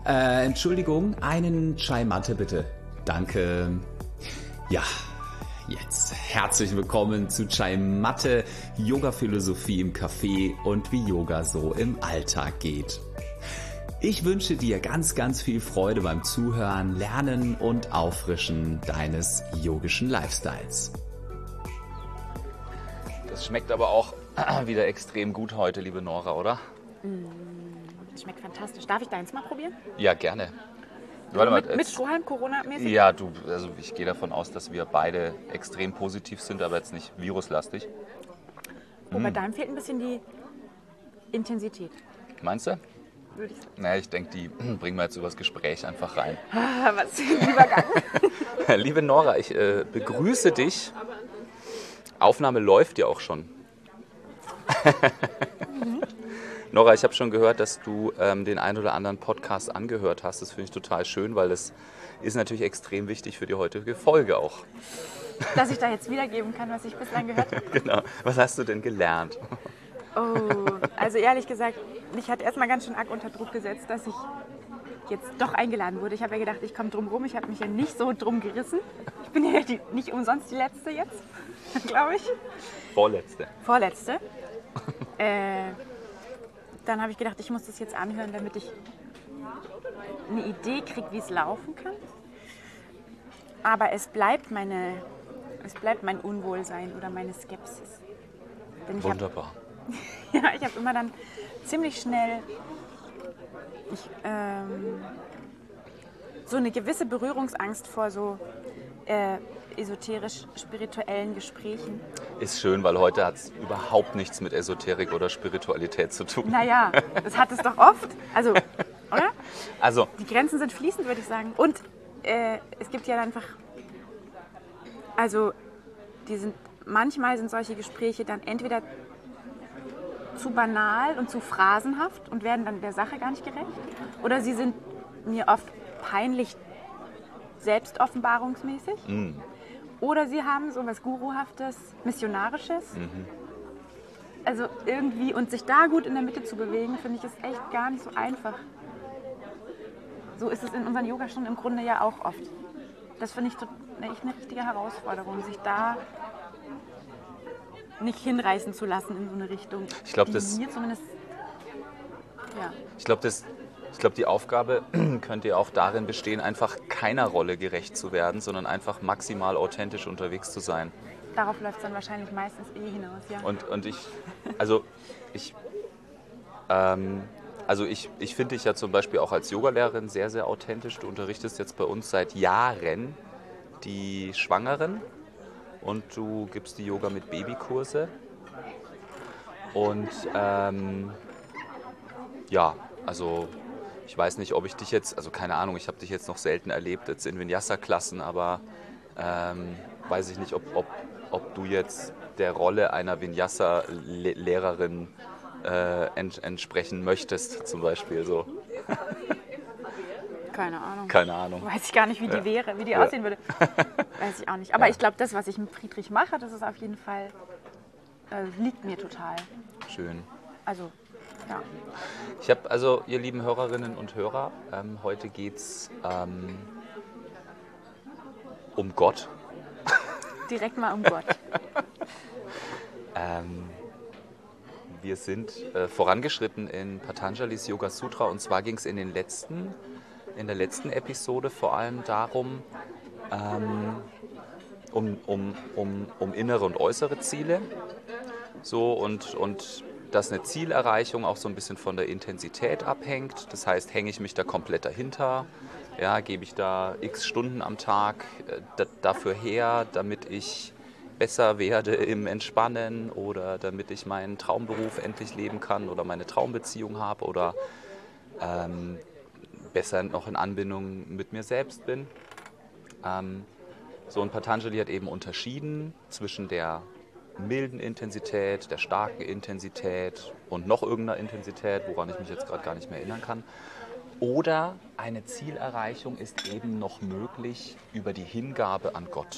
Entschuldigung, einen Chai Matte bitte. Danke. Ja, jetzt herzlich willkommen zu Chai Matte, Yoga-Philosophie im Café und wie Yoga so im Alltag geht. Ich wünsche dir ganz, ganz viel Freude beim Zuhören, Lernen und Auffrischen deines yogischen Lifestyles. Das schmeckt aber auch wieder extrem gut heute, liebe Nora, oder? Das schmeckt fantastisch. Darf ich deins mal probieren? Ja, gerne. Warte mal, mit Strohhalm, Corona-mäßig? Ja, also ich gehe davon aus, dass wir beide extrem positiv sind, aber jetzt nicht viruslastig. Bei deinem fehlt ein bisschen die Intensität. Meinst du? Würde ich sagen. Naja, ich denke, die bringen wir jetzt übers Gespräch einfach rein. Was für ein Übergang. Liebe Nora, ich begrüße dich. Aufnahme läuft ja auch schon. Nora, ich habe schon gehört, dass du den ein oder anderen Podcast angehört hast. Das finde ich total schön, weil das ist natürlich extrem wichtig für die heutige Folge auch. Dass ich da jetzt wiedergeben kann, was ich bislang gehört habe. Genau. Was hast du denn gelernt? Oh, also ehrlich gesagt, mich hat erstmal ganz schön arg unter Druck gesetzt, dass ich jetzt doch eingeladen wurde. Ich habe ja gedacht, ich komme drum rum. Ich habe mich ja nicht so drum gerissen. Ich bin ja nicht umsonst die Letzte jetzt, glaube ich. Vorletzte. Dann habe ich gedacht, ich muss das jetzt anhören, damit ich eine Idee kriege, wie es laufen kann. Aber es bleibt mein Unwohlsein oder meine Skepsis. Denn Wunderbar. Ich habe immer dann ziemlich schnell so eine gewisse Berührungsangst vor so esoterisch-spirituellen Gesprächen. Ist schön, weil heute hat es überhaupt nichts mit Esoterik oder Spiritualität zu tun. Naja, das hat es doch oft. Also, oder? Also, Die Grenzen sind fließend, würde ich sagen. Und es gibt ja einfach, also manchmal sind solche Gespräche dann entweder zu banal und zu phrasenhaft und werden dann der Sache gar nicht gerecht. Oder sie sind mir oft peinlich selbstoffenbarungsmäßig. Oder sie haben so was Guruhaftes, Missionarisches. Also irgendwie, und sich da gut in der Mitte zu bewegen, finde ich, ist echt gar nicht so einfach. So ist es in unseren Yogastunden im Grunde ja auch oft. Das finde ich echt eine richtige Herausforderung, sich da nicht hinreißen zu lassen in so eine Richtung. Ich glaube, mir zumindest, ja. Ich glaube, die Aufgabe könnte ja auch darin bestehen, einfach keiner Rolle gerecht zu werden, sondern einfach maximal authentisch unterwegs zu sein. Darauf läuft es dann wahrscheinlich meistens hinaus, ja. Und ich finde dich ja zum Beispiel auch als Yogalehrerin sehr, sehr authentisch. Du unterrichtest jetzt bei uns seit Jahren die Schwangeren und du gibst die Yoga mit Babykurse. Und also ich weiß nicht, ob ich dich jetzt, also keine Ahnung, ich habe dich jetzt noch selten erlebt jetzt in Vinyasa-Klassen, aber weiß ich nicht, ob du jetzt der Rolle einer Vinyasa-Lehrerin entsprechen möchtest, zum Beispiel so. Keine Ahnung. Keine Ahnung. Weiß ich gar nicht, wie die wäre, wie die aussehen würde. Weiß ich auch nicht. Aber ich glaube, das, was ich mit Friedrich mache, das ist auf jeden Fall, liegt mir total. Schön. Also, ja. Ich habe also, ihr lieben Hörerinnen und Hörer, heute geht es um Gott. Direkt mal um Gott. Wir sind vorangeschritten in Patanjalis Yoga Sutra und zwar ging es in der letzten Episode vor allem darum, um innere und äußere Ziele. So und dass eine Zielerreichung auch so ein bisschen von der Intensität abhängt. Das heißt, hänge ich mich da komplett dahinter, ja, gebe ich da x Stunden am Tag dafür her, damit ich besser werde im Entspannen oder damit ich meinen Traumberuf endlich leben kann oder meine Traumbeziehung habe oder besser noch in Anbindung mit mir selbst bin. Und Patanjali hat eben unterschieden zwischen der milden Intensität, der starken Intensität und noch irgendeiner Intensität, woran ich mich jetzt gerade gar nicht mehr erinnern kann. Oder eine Zielerreichung ist eben noch möglich über die Hingabe an Gott.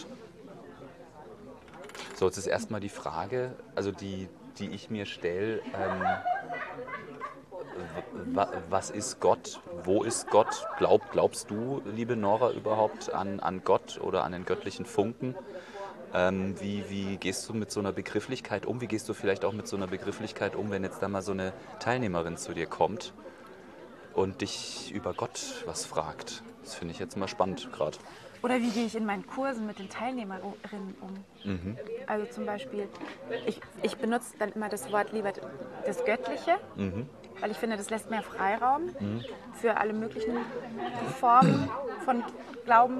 So, jetzt ist erstmal die Frage, also die ich mir stelle, was ist Gott? Wo ist Gott? Glaubst du, liebe Nora, überhaupt an Gott oder an den göttlichen Funken? Wie gehst du mit so einer Begrifflichkeit um? Wie gehst du vielleicht auch mit so einer Begrifflichkeit um, wenn jetzt da mal so eine Teilnehmerin zu dir kommt und dich über Gott was fragt? Das finde ich jetzt mal spannend gerade. Oder wie gehe ich in meinen Kursen mit den Teilnehmerinnen um? Also zum Beispiel, ich benutze dann immer das Wort lieber das Göttliche, weil ich finde, das lässt mehr Freiraum für alle möglichen Formen von Glauben.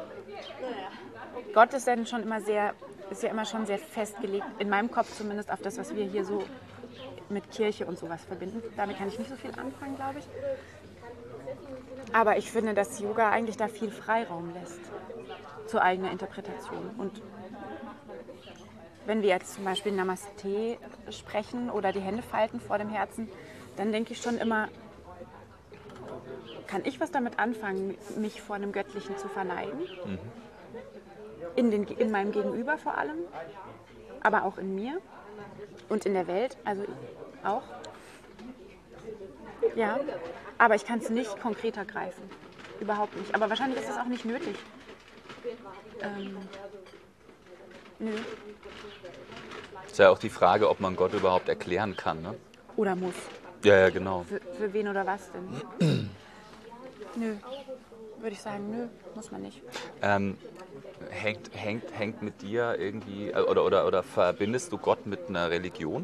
Gott ist dann schon immer ist ja immer schon sehr festgelegt, in meinem Kopf zumindest, auf das, was wir hier so mit Kirche und sowas verbinden. Damit kann ich nicht so viel anfangen, glaube ich. Aber ich finde, dass Yoga eigentlich da viel Freiraum lässt zur eigenen Interpretation. Und wenn wir jetzt zum Beispiel Namaste sprechen oder die Hände falten vor dem Herzen, dann denke ich schon immer, kann ich was damit anfangen, mich vor einem Göttlichen zu verneigen? In meinem Gegenüber vor allem, aber auch in mir und in der Welt, also auch. Ja, aber ich kann es nicht konkreter greifen. Überhaupt nicht. Aber wahrscheinlich ist es auch nicht nötig. Nö. Ist ja auch die Frage, ob man Gott überhaupt erklären kann, ne? Oder muss. Ja, genau. Für wen oder was denn? Nö. Würde ich sagen, nö, muss man nicht. Hängt mit dir irgendwie, oder verbindest du Gott mit einer Religion?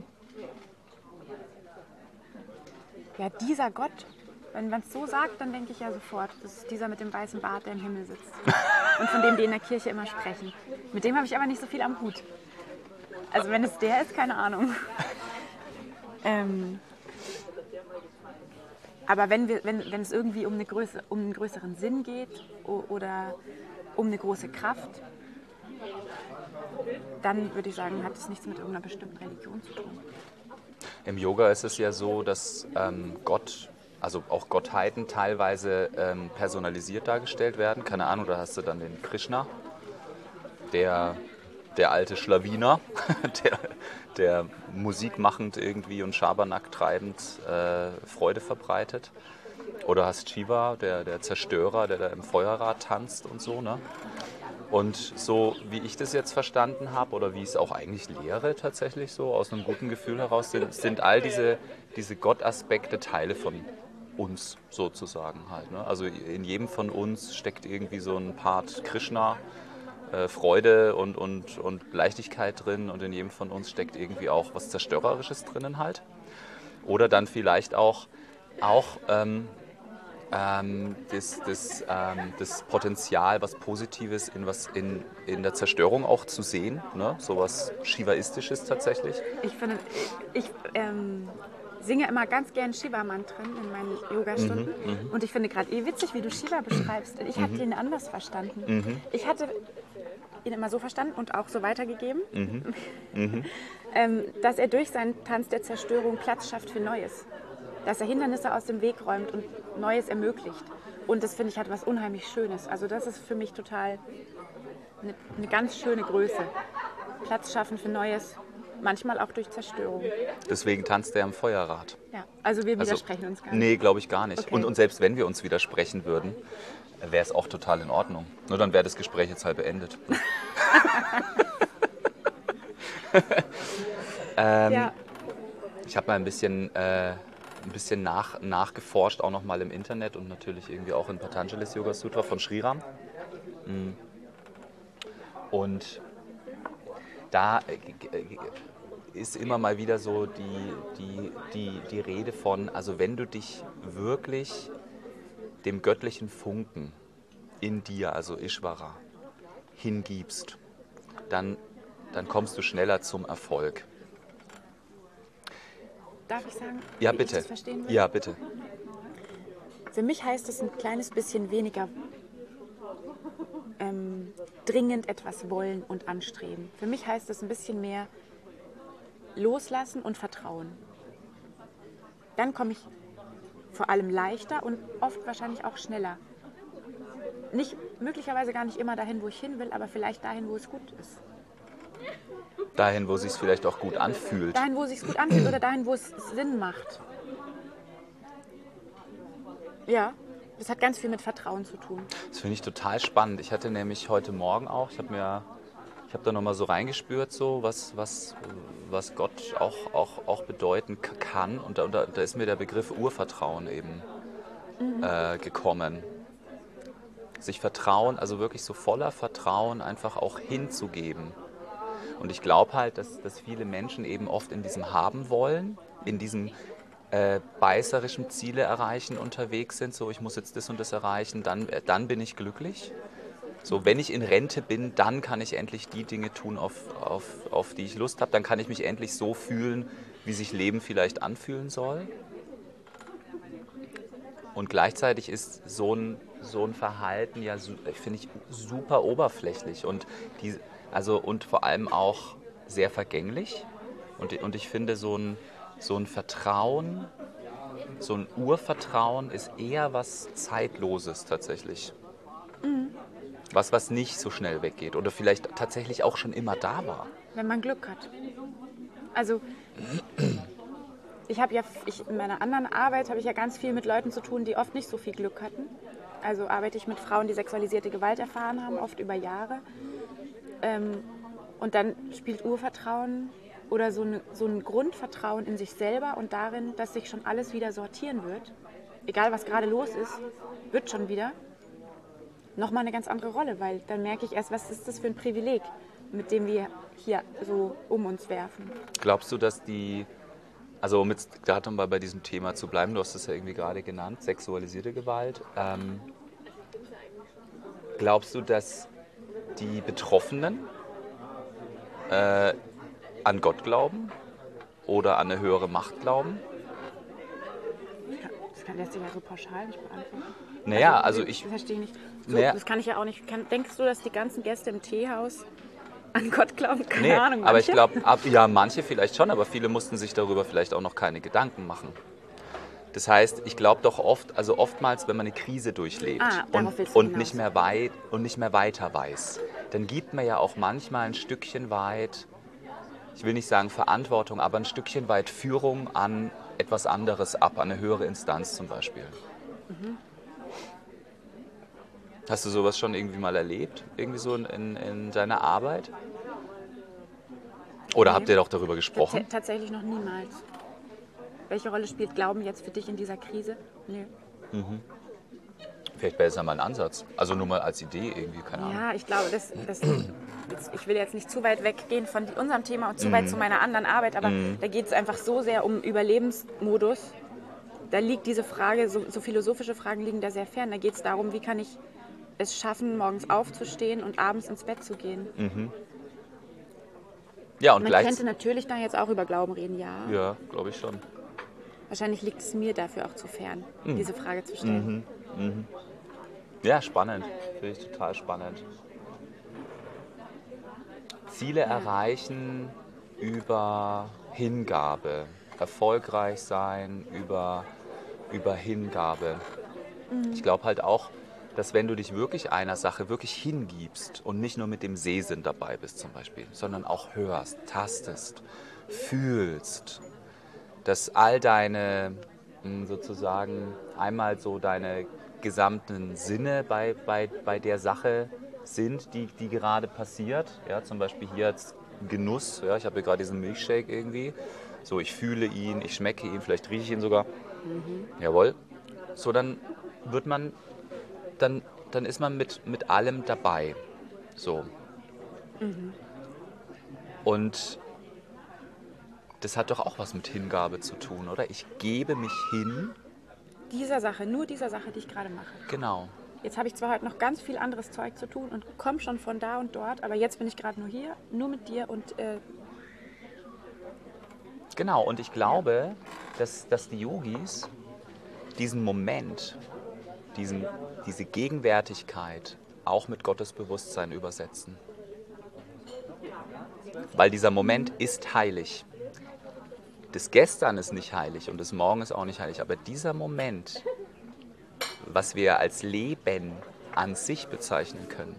Ja, dieser Gott, wenn man es so sagt, dann denke ich ja sofort, das ist dieser mit dem weißen Bart, der im Himmel sitzt. Und von dem die in der Kirche immer sprechen. Mit dem habe ich aber nicht so viel am Hut. Also wenn es der ist, keine Ahnung. Aber wenn es irgendwie um einen größeren Sinn geht oder um eine große Kraft, dann würde ich sagen, hat es nichts mit irgendeiner bestimmten Religion zu tun. Im Yoga ist es ja so, dass Gott, also auch Gottheiten teilweise personalisiert dargestellt werden. Keine Ahnung, da hast du dann den Krishna, der alte Schlawiner, der Musik machend irgendwie und Schabernack treibend Freude verbreitet. Oder hast Shiva, der Zerstörer, der da im Feuerrad tanzt und so, ne? Und so wie ich das jetzt verstanden habe oder wie ich es auch eigentlich lehre tatsächlich so, aus einem guten Gefühl heraus, sind all diese Gottaspekte Teile von uns sozusagen halt, ne? Also in jedem von uns steckt irgendwie so ein Part Krishna, Freude und Leichtigkeit drin, und in jedem von uns steckt irgendwie auch was Zerstörerisches drinnen halt. Oder dann vielleicht auch das Potenzial, was Positives in der Zerstörung auch zu sehen, ne? So was Shivaistisches tatsächlich. Ich finde, ich singe immer ganz gern Shiva-Mantren in meinen Yogastunden. Und ich finde gerade witzig, wie du Shiva beschreibst. Ich habe den anders verstanden. Ich hatte ihn immer so verstanden und auch so weitergegeben, dass er durch seinen Tanz der Zerstörung Platz schafft für Neues. Dass er Hindernisse aus dem Weg räumt und Neues ermöglicht. Und das, finde ich, hat was unheimlich Schönes. Also das ist für mich total eine ganz schöne Größe. Platz schaffen für Neues, manchmal auch durch Zerstörung. Deswegen tanzt er am Feuerrad. Ja, also wir widersprechen uns gar nicht. Nee, glaube ich gar nicht. Okay. Und selbst wenn wir uns widersprechen würden, wäre es auch total in Ordnung. Nur dann wäre das Gespräch jetzt halt beendet. Ja. Ich habe mal ein bisschen nachgeforscht, auch nochmal im Internet und natürlich irgendwie auch in Patanjali's Yoga Sutra von Sriram. Und da ist immer mal wieder so die Rede von, also wenn du dich wirklich dem göttlichen Funken in dir, also Ishvara, hingibst, dann kommst du schneller zum Erfolg. Darf ich sagen, Ja, wie bitte. ich das verstehen will? Ja, bitte. Für mich heißt es ein kleines bisschen weniger dringend etwas wollen und anstreben. Für mich heißt es ein bisschen mehr loslassen und vertrauen. Dann komme ich vor allem leichter und oft wahrscheinlich auch schneller. Möglicherweise gar nicht immer dahin, wo ich hin will, aber vielleicht dahin, wo es gut ist. Dahin, wo es sich vielleicht auch gut anfühlt. Dahin, wo es sich gut anfühlt oder dahin, wo es Sinn macht. Ja, das hat ganz viel mit Vertrauen zu tun. Das finde ich total spannend. Ich hatte nämlich heute Morgen auch, ich habe da nochmal so reingespürt, so was Gott auch bedeuten kann. Und da ist mir der Begriff Urvertrauen eben gekommen. Sich Vertrauen, also wirklich so voller Vertrauen einfach auch hinzugeben. Und ich glaube halt, dass viele Menschen eben oft in diesem Haben wollen, in diesem beißerischen Ziele erreichen unterwegs sind. So, ich muss jetzt das und das erreichen, dann bin ich glücklich. So, wenn ich in Rente bin, dann kann ich endlich die Dinge tun, auf die ich Lust habe. Dann kann ich mich endlich so fühlen, wie sich Leben vielleicht anfühlen soll. Und gleichzeitig ist so ein Verhalten ja, finde ich, super oberflächlich und vor allem auch sehr vergänglich. Und ich finde, so ein Vertrauen, so ein Urvertrauen ist eher was Zeitloses tatsächlich. Was nicht so schnell weggeht oder vielleicht tatsächlich auch schon immer da war. Wenn man Glück hat. Also in meiner anderen Arbeit habe ich ja ganz viel mit Leuten zu tun, die oft nicht so viel Glück hatten. Also arbeite ich mit Frauen, die sexualisierte Gewalt erfahren haben, oft über Jahre. Und dann spielt Urvertrauen oder so ein Grundvertrauen in sich selber und darin, dass sich schon alles wieder sortieren wird. Egal, was gerade los ist, wird schon wieder. Nochmal eine ganz andere Rolle, weil dann merke ich erst, was ist das für ein Privileg, mit dem wir hier so um uns werfen. Glaubst du, dass also um jetzt gerade mal bei diesem Thema zu bleiben, du hast es ja irgendwie gerade genannt, sexualisierte Gewalt, glaubst du, dass die Betroffenen an Gott glauben oder an eine höhere Macht glauben? Das lässt sich ja so pauschal nicht beantworten. Naja, ich verstehe nicht. So, das kann ich ja auch nicht. Denkst du, dass die ganzen Gäste im Teehaus an Gott glauben? Keine Ahnung. Aber ich glaube, ja, manche vielleicht schon, aber viele mussten sich darüber vielleicht auch noch keine Gedanken machen. Das heißt, ich glaube doch oftmals, wenn man eine Krise durchlebt und nicht mehr weiter weiß, dann gibt man ja auch manchmal ein Stückchen weit, ich will nicht sagen Verantwortung, aber ein Stückchen weit Führung an etwas anderes ab, an eine höhere Instanz zum Beispiel. Mhm. Hast du sowas schon irgendwie mal erlebt? Irgendwie so in deiner Arbeit? Oder habt ihr doch darüber gesprochen? Tatsächlich noch niemals. Welche Rolle spielt Glauben jetzt für dich in dieser Krise? Nö. Mhm. Vielleicht wäre es ja mal ein Ansatz. Also nur mal als Idee irgendwie, keine Ahnung. Ja, ich glaube, ich will jetzt nicht zu weit weggehen von unserem Thema und zu weit zu meiner anderen Arbeit, aber da geht es einfach so sehr um Überlebensmodus. Da liegt diese Frage, so philosophische Fragen liegen da sehr fern. Da geht es darum, wie kann ich es schaffen, morgens aufzustehen und abends ins Bett zu gehen. Mhm. Ja, und man könnte natürlich da jetzt auch über Glauben reden, ja. Ja, glaube ich schon. Wahrscheinlich liegt es mir dafür auch zu fern, diese Frage zu stellen. Mhm. Mhm. Ja, spannend. Finde ich total spannend. Ziele erreichen über Hingabe. Erfolgreich sein über Hingabe. Ich glaube halt auch, dass wenn du dich wirklich einer Sache wirklich hingibst und nicht nur mit dem Sehsinn dabei bist zum Beispiel, sondern auch hörst, tastest, fühlst, dass all deine sozusagen einmal so deine gesamten Sinne bei der Sache sind, die gerade passiert. Ja, zum Beispiel hier jetzt Genuss, ja, ich habe hier gerade diesen Milchshake irgendwie. So, ich fühle ihn, ich schmecke ihn, vielleicht rieche ich ihn sogar. Jawohl. So, dann ist man mit allem dabei. So. Und das hat doch auch was mit Hingabe zu tun, oder? Ich gebe mich hin. Nur dieser Sache, die ich gerade mache. Genau. Jetzt habe ich zwar heute noch ganz viel anderes Zeug zu tun und komme schon von da und dort, aber jetzt bin ich gerade nur hier, nur mit dir und... Genau, und ich glaube, dass die Yogis diesen Moment, diese Gegenwärtigkeit auch mit Gottes Bewusstsein übersetzen. Weil dieser Moment ist heilig. Das Gestern ist nicht heilig und das Morgen ist auch nicht heilig, aber dieser Moment, was wir als Leben an sich bezeichnen können,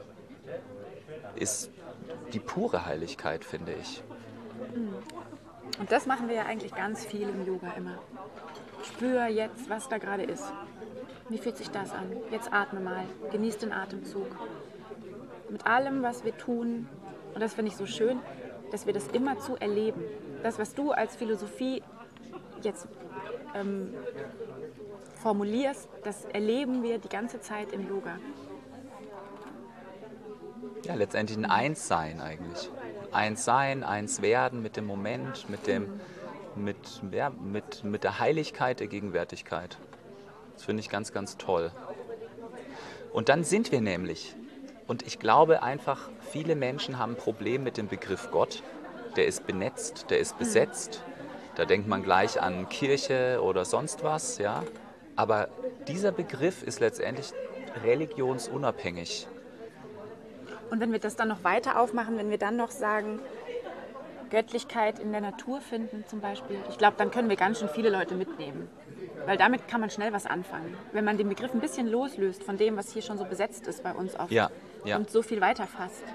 ist die pure Heiligkeit, finde ich. Und das machen wir ja eigentlich ganz viel im Yoga immer. Spür jetzt, was da gerade ist. Wie fühlt sich das an? Jetzt atme mal, genieß den Atemzug. Mit allem, was wir tun, und das finde ich so schön, dass wir das immer zu erleben. Das, was du als Philosophie jetzt formulierst, das erleben wir die ganze Zeit im Yoga. Ja, letztendlich ein Einssein eigentlich. Einssein, eins werden mit dem Moment, mit der Heiligkeit der Gegenwärtigkeit. Das finde ich ganz, ganz toll. Und dann sind wir nämlich, und ich glaube einfach, viele Menschen haben ein Problem mit dem Begriff Gott. Der ist benetzt, der ist besetzt. Da denkt man gleich an Kirche oder sonst was, ja. Aber dieser Begriff ist letztendlich religionsunabhängig. Und wenn wir das dann noch weiter aufmachen, wenn wir dann noch sagen, Göttlichkeit in der Natur finden zum Beispiel, ich glaube, dann können wir ganz schön viele Leute mitnehmen. Weil damit kann man schnell was anfangen. Wenn man den Begriff ein bisschen loslöst von dem, was hier schon so besetzt ist bei uns oft und so viel weiterfasst.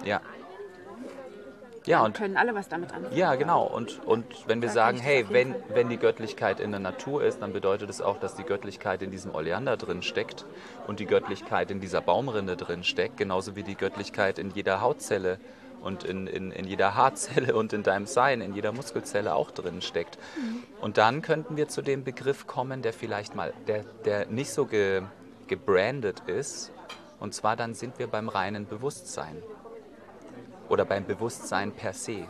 Ja, dann und können alle was damit anfangen. Ja, genau. Und wenn wir sagen, hey, wenn die Göttlichkeit in der Natur ist, dann bedeutet es auch, dass die Göttlichkeit in diesem Oleander drin steckt und die Göttlichkeit in dieser Baumrinde drin steckt, genauso wie die Göttlichkeit in jeder Hautzelle und in jeder Haarzelle und in deinem Sein, in jeder Muskelzelle auch drin steckt. Und dann könnten wir zu dem Begriff kommen, der vielleicht mal, der nicht so gebrandet ist. Und zwar dann sind wir beim reinen Bewusstsein. Oder beim Bewusstsein per se.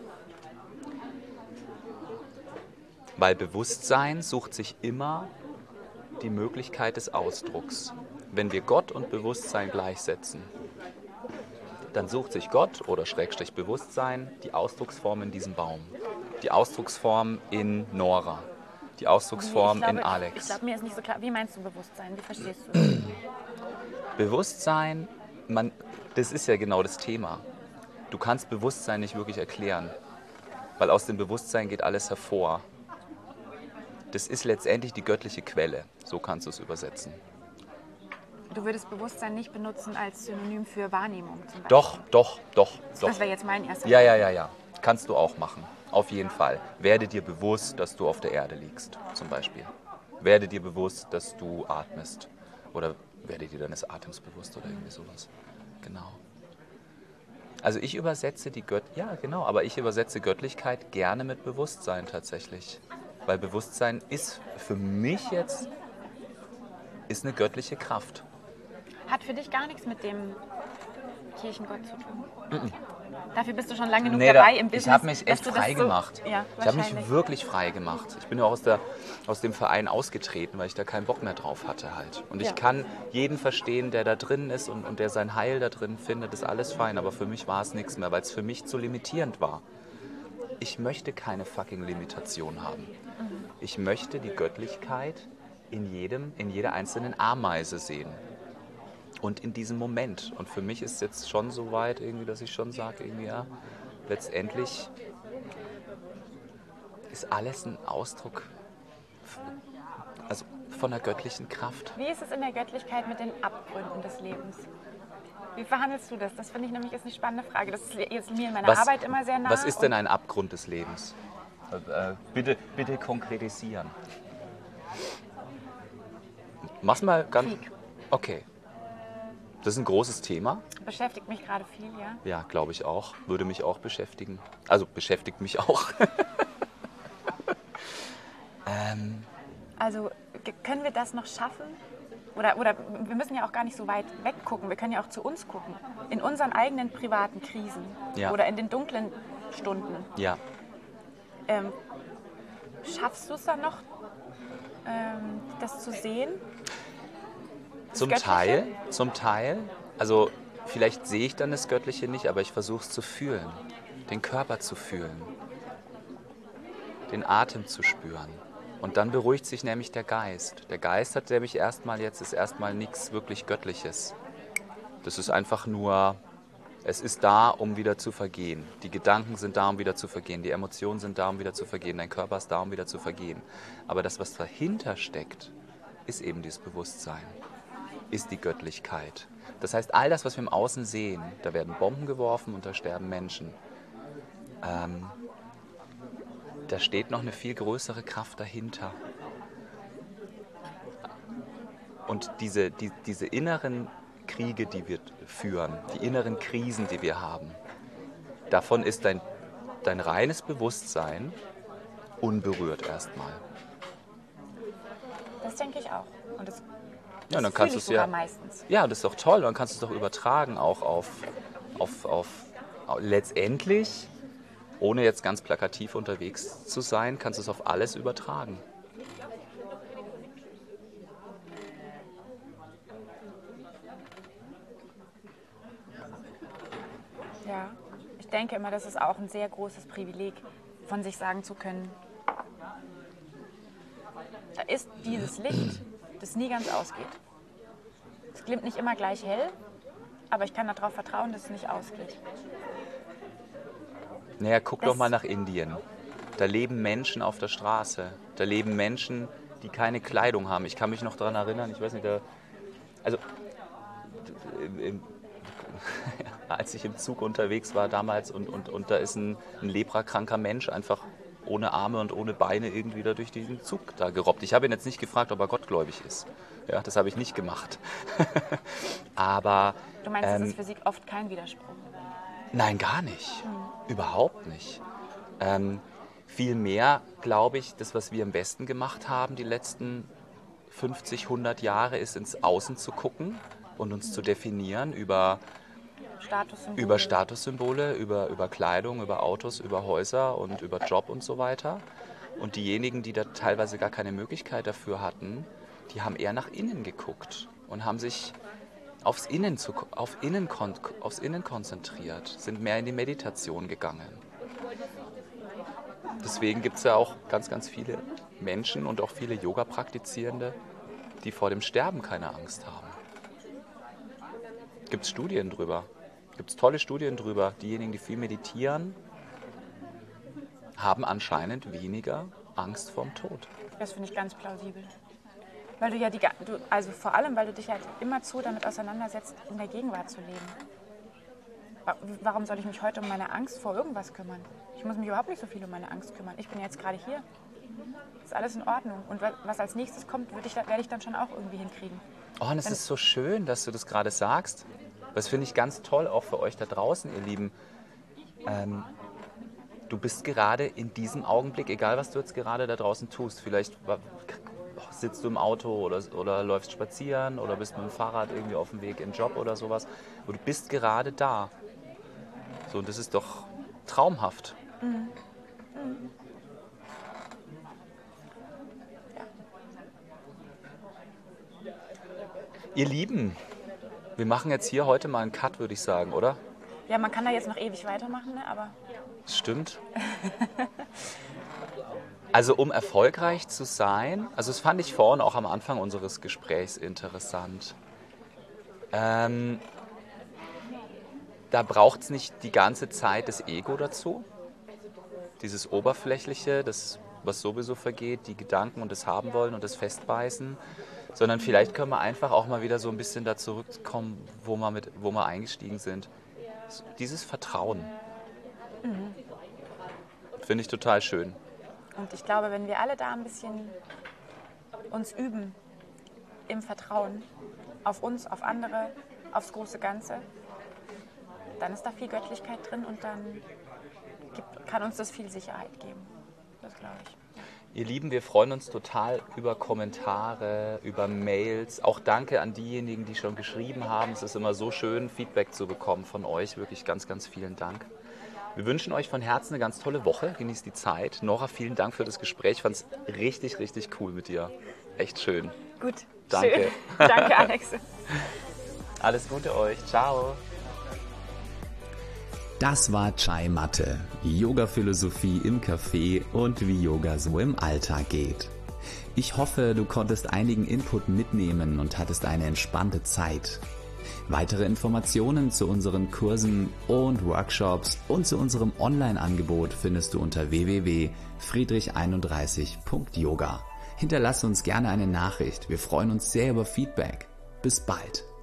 Weil Bewusstsein sucht sich immer die Möglichkeit des Ausdrucks. Wenn wir Gott und Bewusstsein gleichsetzen, dann sucht sich Gott oder Schrägstrich Bewusstsein die Ausdrucksform in diesem Baum. Die Ausdrucksform in Nora. Die Ausdrucksform in Alex. Ich glaube, mir ist nicht so klar. Wie meinst du Bewusstsein? Wie verstehst du das? Bewusstsein, das ist ja genau das Thema. Du kannst Bewusstsein nicht wirklich erklären, weil aus dem Bewusstsein geht alles hervor. Das ist letztendlich die göttliche Quelle, so kannst du es übersetzen. Du würdest Bewusstsein nicht benutzen als Synonym für Wahrnehmung zum Beispiel? Doch. Das wäre jetzt mein erster Ja. Kannst du auch machen, auf jeden Fall. Werde dir bewusst, dass du auf der Erde liegst, zum Beispiel. Werde dir bewusst, dass du atmest. Oder werde dir deines Atems bewusst oder irgendwie sowas. Genau. Also ich übersetze ich übersetze Göttlichkeit gerne mit Bewusstsein tatsächlich. Weil Bewusstsein ist für mich jetzt eine göttliche Kraft. Hat für dich gar nichts mit dem Kirchengott zu tun? Dafür bist du schon lange genug dabei im Business. Ich habe mich echt frei gemacht. Ja, ich habe mich wirklich frei gemacht. Ich bin ja auch aus dem Verein ausgetreten, weil ich da keinen Bock mehr drauf hatte halt. Und ich kann jeden verstehen, der da drin ist und der sein Heil da drin findet, ist alles fein. Aber für mich war es nichts mehr, weil es für mich zu limitierend war. Ich möchte keine fucking Limitation haben. Ich möchte die Göttlichkeit in jeder einzelnen Ameise sehen. Und in diesem Moment. Und für mich ist es jetzt schon so weit, irgendwie, dass ich schon sage, letztendlich ist alles ein Ausdruck von der göttlichen Kraft. Wie ist es in der Göttlichkeit mit den Abgründen des Lebens? Wie verhandelst du das? Das finde ich nämlich ist eine spannende Frage. Das ist jetzt mir in meiner Arbeit immer sehr nah. Was ist denn ein Abgrund des Lebens? Bitte konkretisieren. Mach's mal ganz... Krieg. Okay. Das ist ein großes Thema. Beschäftigt mich gerade viel, ja? Ja, glaube ich auch. Würde mich auch beschäftigen. Also beschäftigt mich auch. Also können wir das noch schaffen? Oder wir müssen ja auch gar nicht so weit weggucken. Wir können ja auch zu uns gucken. In unseren eigenen privaten Krisen. Ja. Oder in den dunklen Stunden. Ja. Schaffst du es dann noch, das zu sehen? Zum Teil. Also vielleicht sehe ich dann das Göttliche nicht, aber ich versuche es zu fühlen. Den Körper zu fühlen. Den Atem zu spüren. Und dann beruhigt sich nämlich der Geist. Der Geist hat nämlich erstmal nichts wirklich Göttliches. Das ist einfach nur, es ist da, um wieder zu vergehen. Die Gedanken sind da, um wieder zu vergehen. Die Emotionen sind da, um wieder zu vergehen. Dein Körper ist da, um wieder zu vergehen. Aber das, was dahinter steckt, ist eben dieses Bewusstsein. Ist die Göttlichkeit. Das heißt, all das, was wir im Außen sehen, da werden Bomben geworfen und da sterben Menschen. da steht noch eine viel größere Kraft dahinter. Und diese inneren Kriege, die wir führen, die inneren Krisen, die wir haben, davon ist dein reines Bewusstsein unberührt erstmal. Das denke ich auch. Und das Ja, dann kannst du es ja meistens. Ja, das ist doch toll. Dann kannst du es doch übertragen auch auf letztendlich, ohne jetzt ganz plakativ unterwegs zu sein, kannst du es auf alles übertragen. Ja, ich denke immer, das ist auch ein sehr großes Privileg, von sich sagen zu können, da ist dieses Licht, das nie ganz ausgeht. Es glimmt nicht immer gleich hell, aber ich kann darauf vertrauen, dass es nicht ausgeht. Naja, guck doch mal nach Indien. Da leben Menschen auf der Straße. Da leben Menschen, die keine Kleidung haben. Ich kann mich noch daran erinnern, ich weiß nicht, als ich im Zug unterwegs war damals und da ist ein leprakranker Mensch einfach ohne Arme und ohne Beine irgendwie da durch diesen Zug da gerobbt. Ich habe ihn jetzt nicht gefragt, ob er gottgläubig ist. Ja, das habe ich nicht gemacht. Aber du meinst, das ist für Sie oft kein Widerspruch? Nein, gar nicht. Überhaupt nicht. Vielmehr glaube ich, das, was wir am besten gemacht haben die letzten 50, 100 Jahre, ist ins Außen zu gucken und uns zu definieren über Statussymbole, über Kleidung, über Autos, über Häuser und über Job und so weiter. Und diejenigen, die da teilweise gar keine Möglichkeit dafür hatten, die haben eher nach innen geguckt und haben sich aufs Innen konzentriert, sind mehr in die Meditation gegangen. Deswegen gibt es ja auch ganz, ganz viele Menschen und auch viele Yoga-Praktizierende, die vor dem Sterben keine Angst haben. Gibt es Studien drüber? Gibt es tolle Studien drüber? Diejenigen, die viel meditieren, haben anscheinend weniger Angst vorm Tod. Das finde ich ganz plausibel. Weil du ja also vor allem, weil du dich halt immerzu damit auseinandersetzt, in der Gegenwart zu leben. Warum soll ich mich heute um meine Angst vor irgendwas kümmern? Ich muss mich überhaupt nicht so viel um meine Angst kümmern. Ich bin jetzt gerade hier. Ist alles in Ordnung. Und was als nächstes kommt, werde ich dann schon auch irgendwie hinkriegen. Oh, und es ist so schön, dass du das gerade sagst. Das finde ich ganz toll, auch für euch da draußen, ihr Lieben. Du bist gerade in diesem Augenblick, egal was du jetzt gerade da draußen tust, vielleicht sitzt du im Auto oder läufst spazieren oder bist mit dem Fahrrad irgendwie auf dem Weg in den Job oder sowas. Aber du bist gerade da. So, und das ist doch traumhaft. Mhm. Mhm. Ja. Ihr Lieben, wir machen jetzt hier heute mal einen Cut, würde ich sagen, oder? Ja, man kann da jetzt noch ewig weitermachen, ne? Aber... Das stimmt. Also um erfolgreich zu sein, also das fand ich vorhin auch am Anfang unseres Gesprächs interessant. Da braucht es nicht die ganze Zeit das Ego dazu, dieses Oberflächliche, das, was sowieso vergeht, die Gedanken und das haben wollen und das Festbeißen, sondern vielleicht können wir einfach auch mal wieder so ein bisschen da zurückkommen, wo wir eingestiegen sind. Dieses Vertrauen. Mhm. Finde ich total schön. Und ich glaube, wenn wir alle da ein bisschen uns üben im Vertrauen auf uns, auf andere, aufs große Ganze, dann ist da viel Göttlichkeit drin und dann kann uns das viel Sicherheit geben. Das glaube ich. Ihr Lieben, wir freuen uns total über Kommentare, über Mails. Auch danke an diejenigen, die schon geschrieben haben. Es ist immer so schön, Feedback zu bekommen von euch. Wirklich ganz, ganz vielen Dank. Wir wünschen euch von Herzen eine ganz tolle Woche. Genießt die Zeit. Nora, vielen Dank für das Gespräch. Ich fand es richtig, richtig cool mit dir. Echt schön. Gut. Danke. Schön. Danke, Alex. Alles Gute euch. Ciao. Das war Chai Matte, Yoga-Philosophie im Café und wie Yoga so im Alltag geht. Ich hoffe, du konntest einigen Input mitnehmen und hattest eine entspannte Zeit. Weitere Informationen zu unseren Kursen und Workshops und zu unserem Online-Angebot findest du unter www.friedrich31.yoga. Hinterlasse uns gerne eine Nachricht. Wir freuen uns sehr über Feedback. Bis bald.